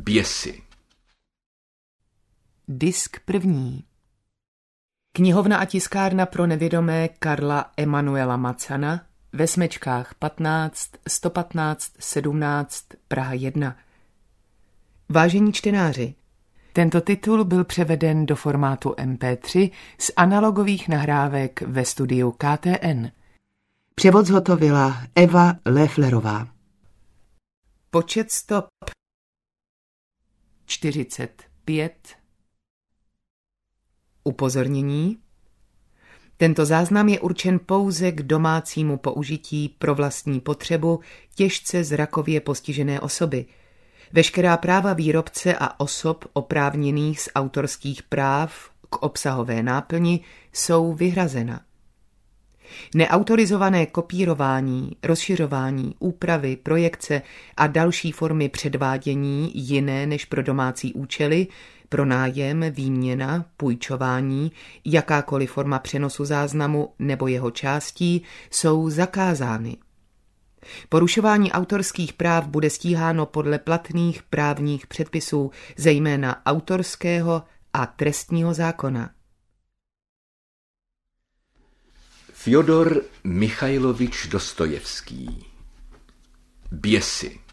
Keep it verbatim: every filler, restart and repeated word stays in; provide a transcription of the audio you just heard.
Běsy. Disk první. Knihovna a tiskárna pro nevědomé Karla Emanuela Macana ve Smečkách patnáct, sto patnáct, sedmnáct, Praha jedna. Vážení čtenáři, tento titul byl převeden do formátu em pé tři z analogových nahrávek ve studiu K T N. Převod zhotovila Eva Lefflerová. Počet stop čtyřicet pět. Upozornění. Tento záznam je určen pouze k domácímu použití pro vlastní potřebu těžce zrakově postižené osoby. Veškerá práva výrobce a osob oprávněných z autorských práv k obsahové náplni jsou vyhrazena. Neautorizované kopírování, rozšiřování, úpravy, projekce a další formy předvádění jiné než pro domácí účely, pronájem, výměna, půjčování, jakákoliv forma přenosu záznamu nebo jeho částí jsou zakázány. Porušování autorských práv bude stíháno podle platných právních předpisů, zejména autorského a trestního zákona. Fjodor Michajlovič Dostojevský. Běsy.